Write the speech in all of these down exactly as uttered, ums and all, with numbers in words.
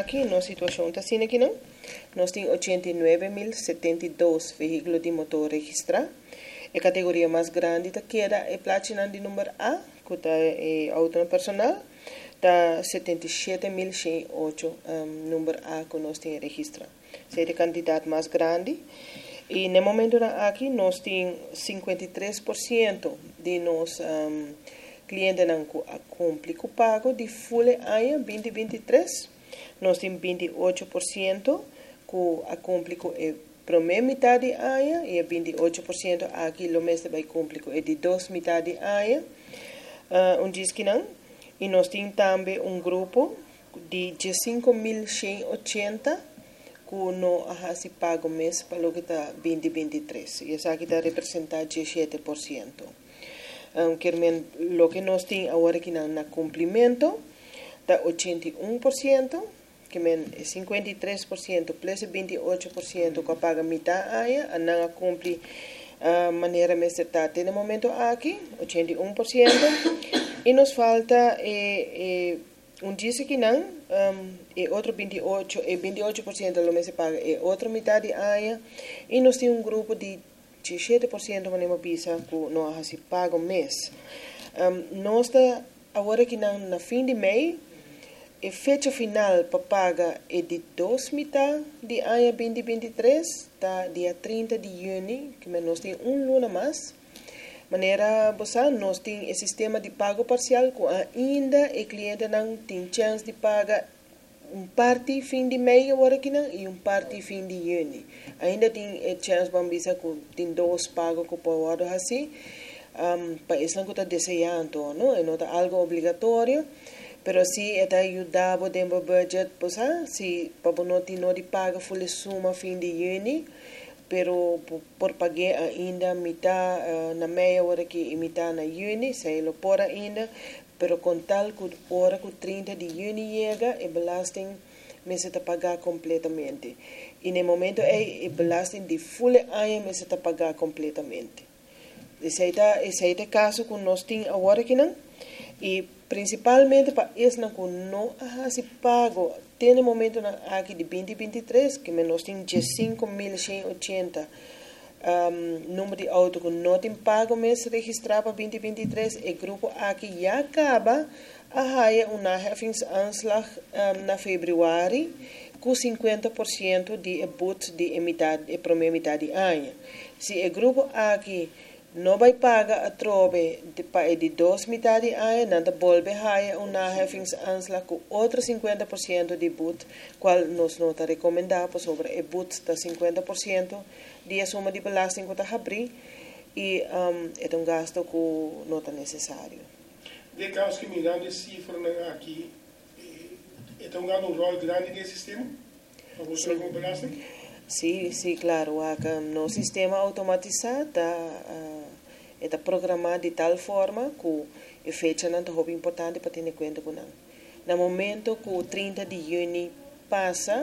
aqui, nossa situação está assim aqui, não? Nós temos ochenta e nove mil setenta e dois veículos de motor registrados. A categoria mais grande da queda é platina de número A, que está é auto personal, está setenta e sete mil cento e oito um, número A que nós temos registrado. Essa é a quantidade mais grande. E no momento aqui, nós temos cinquenta e três por cento de nossos um, clientes que cumprem o pago de folha A I A vinte vinte e três. Nós temos vinte e oito por cento que cumprem a primeira metade A I A e vinte e oito por cento aqui o mês vai cumprir é de duas metades A I A. Uh, um diz que não. E nós temos também um grupo de cinco mil cento e oitenta que não ha se pago mês para o que está vinte vinte e três. E essa aqui está representando dezessete por cento. Um, que o que nós temos agora aqui no cumprimento está oitenta e um por cento, que é cinquenta e três por cento plus vinte e oito por cento que paga metade A I A, a não cumpre a maneira mais está no momento aqui, oitenta e um por cento. E nos falta eh, eh, um disse que não, um, e outro vinte e oito por cento, e vinte e oito por cento do mês se paga, e outra metade A I A, e nós temos um grupo de dezessete por cento que não pisa que não se paga o mês. Um, nós está agora que na, na fim de mês, a fecha final para pagar é de duas metades de A I A vinte vinte e três, está dia trinta de junho, que nós temos um luna mais. Maneira, você, nós temos o sistema de pago parcial, que ainda o cliente não tem chance de pagar um parte fim de mês agora aqui não, e um parte fim de junho. Ainda tem a chance de que tem dois pagos que pode assim, um, para isso não está desejando, não? É não algo obrigatório. Pero se é ajudar o tempo budget, você, se para não ter não de paga full suma fim de junho, pero por pagar ainda metade uh, na meia hora que e metade na junho, se lo por ainda, pero com tal que hora que trinta de junho chega, a belasting me se está pagar completamente. E no momento é a belasting de full ano me se está pagar completamente. Esse é esse é o caso que nós temos agora aqui não. E principalmente para isso que não há se pago tem no momento aqui de vinte vinte e três que nós temos cinco mil cento e oitenta um, número de auto que não tem pago mês registrado para vinte vinte e três e grupo aqui já acaba a haia uma heffingsanslag um, na fevereiro com cinquenta por cento de ebut de metade, a primeira metade de ano. Se o grupo aqui não vai pagar a trobe de, de duas metades de ano, não volve a uma heffingsanslag com outro cinquenta por cento de but, qual nós não está recomendado sobre o but da cinquenta por cento de a soma de belasting que está abrir e um, é um gasto que não está necessário. De caso que mirando esse cifra aqui, é um rol grande desse sistema? Para você como belasting? Sim, sim, claro. Acá no sistema automatizado está uh, está programado de tal forma que a fecha não é muito importante para ter em conta com não. No momento que o trinta de junho passa,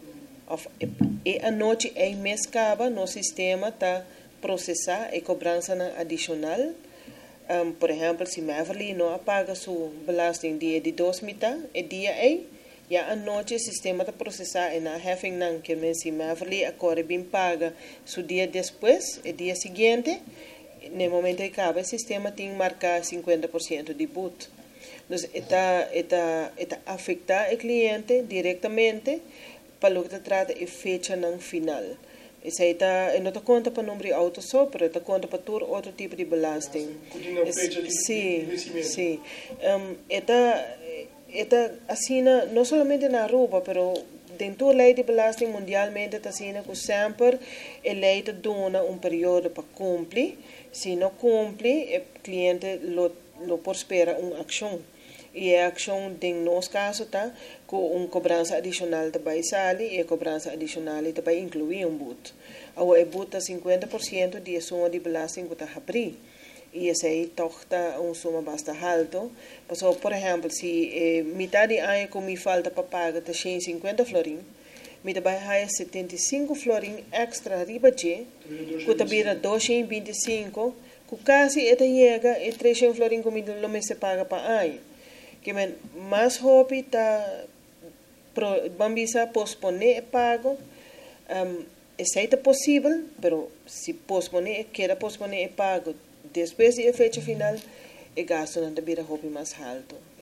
e a noite é mês acaba, no sistema está processar a cobrança adicional. Um, por exemplo, se Maverly não apaga sua belasting dia de dois metades, é dia é e a noite o sistema está processar e na having não que se Maverly agora bem paga seu dia depois, o dia seguinte, no momento que acaba o sistema tem que marcar cinquenta por cento de but. Então, está está está afetar o cliente diretamente para o que trata a fecha não final. Isso aí está, não está conta para o número de autos só, mas está conta para todo outro tipo de belasting. Sim, sim. Um, está Eta assina não somente na Aruba, pero dentro da lei de belasting mundialmente está assina que sempre a lei te dona um período para cumprir. Se não cumpre, o cliente lo, lo por espera uma ação. E a ação, em nosso caso, está com uma cobrança adicional também sai e a cobrança adicional também inclui um but. Agora, o but é cinquenta por cento de suma de belasting que está a abrir. E esse aí toca um suma bastante alto. Por exemplo, se eh, metade de ano que me falta para pagar está cento e cinquenta florim, me vai ter setenta e cinco florim extra riba de, que também é duzentos e vinte e cinco, que quase até chega e trezentos florim que me não me se paga para ano. Que mais hobby está pro, bambisa posponer o pago, um, é possível, pero se posponer, quer posponer o pago, depois da fecha final, o gasto não deverá ser mais alto.